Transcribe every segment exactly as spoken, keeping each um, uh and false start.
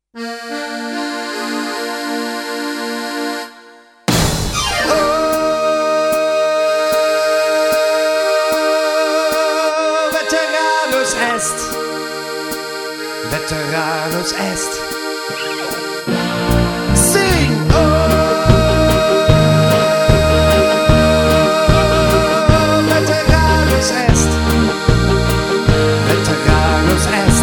Veteranus est, Veteranus est. Sing, oh, Veteranus est, Veteranus est.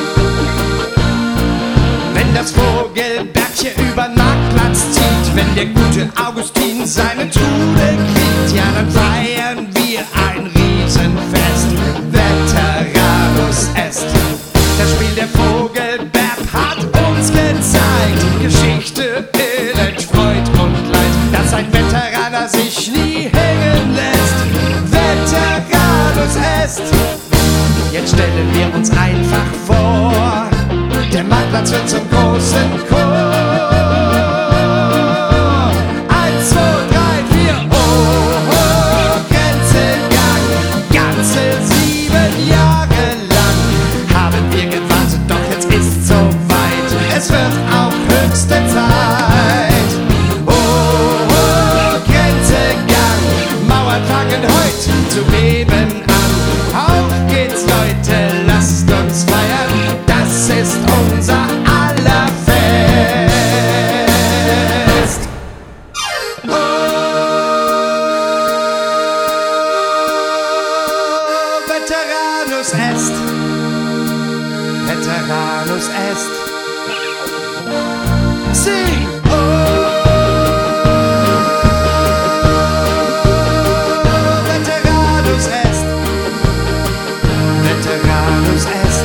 Wenn das Vogelbergchen über den Marktplatz zieht, wenn der gute Augustin seine Trude kriegt, ja, dann feiern wir ein Riesenfest. Veteranus est. Das Spiel der Vogelberg hat uns gezeigt, Geschichte, Elend, Freud und Leid, dass ein Veteraner sich nie hängen lässt. Veteranus est. Jetzt stellen wir uns einfach vor, der Marktplatz wird zum großen Chor. Eins, zwei, drei, vier, oh, oh, Grenzengang. Ganze sieben Jahre lang haben wir gewartet, doch jetzt ist's soweit. Es wird auch höchste Zeit. Oh, oh, Grenzengang. Mauern fangen heute zu beben an. Auf geht's, Leute, lasst uns feiern. Das ist unser aller Fest. Oh, Veteranus est, Veteranus est. Sing, oh, Veteranus est, Veteranus est.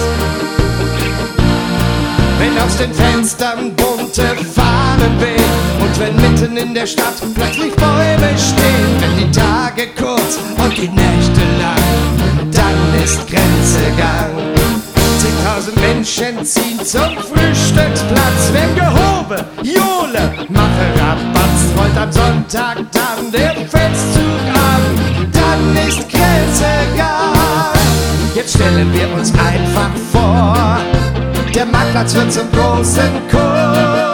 Wenn aus den Fenstern bunte Fahnen wehen und wenn mitten in der Stadt plötzlich Bäume stehen, wenn die Tage kurz und die Nächte lang, dann ist Grenzegang. Zehntausend Menschen ziehen zum Frühstücksplatz, wenn Gehobe, Jole, mache Rabatz, rollt am Sonntag dann der Festzug an, dann ist Grenzegang. Jetzt stellen wir uns einfach vor, der Marktplatz wird zum großen Chor.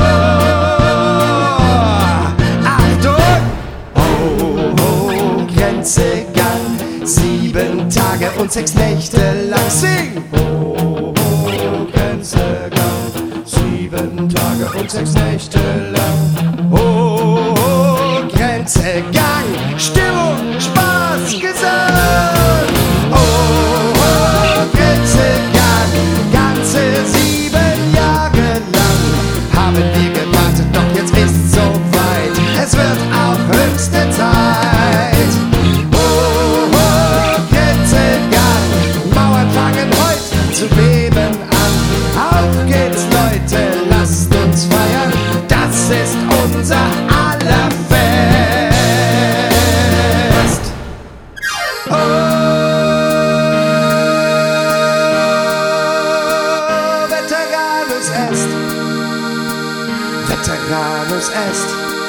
Achtung! Oh, oh, Grenzegang. Sieben Tage und sechs Nächte lang. Sing! Oh, oh, Grenzegang. Sieben Tage und sechs Nächte lang. Oh, oh, Grenzegang. Stimmung, Spaß, Gesang. Oh, oh, Grenzegang. Ganze sieben Jahre lang haben wir gewartet, doch jetzt ist's soweit. Es wird auch höchste Zeit. Oh, oh, Grenzengang. Mauern fangen heute zu beben an. Auf geht's, Leute, lasst uns feiern. Das ist unser aller Fest. Oh, Veteranus est, Veteranus est.